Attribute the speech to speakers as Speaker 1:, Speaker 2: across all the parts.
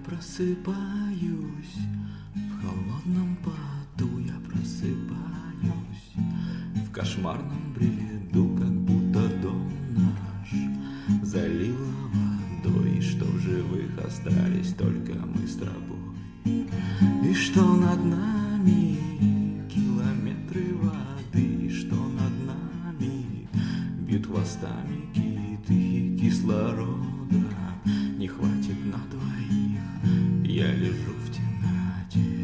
Speaker 1: просыпаюсь, в холодном поту я просыпаюсь, в кошмарном бреду, как будто дом наш залило водой, и что в живых остались только мы с тобой, и что над нами километры воды, и что над нами бьют хвостами киты, кислорода не хватит на двоих, я лежу в темноте,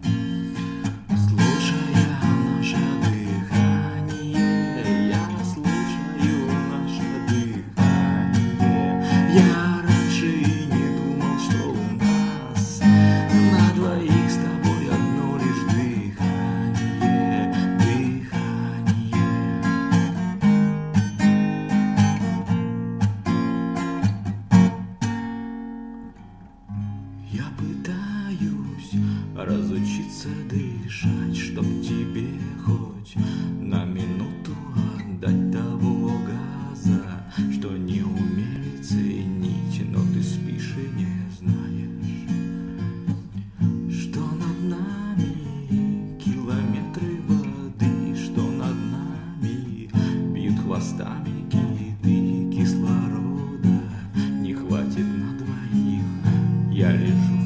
Speaker 1: слушая наше дыхание, я слушаю наше дыхание. Я раньше и не думал, что у нас на двоих с тобой одно лишь дыхание, дыхание. Я пытаюсь разучиться дышать, чтоб тебе хоть на минуту отдать того газа, что не умели ценить, но ты спишь и не знаешь, что над нами километры воды, что над нами бьют хвостами киты, кислорода не хватит на двоих, я лежу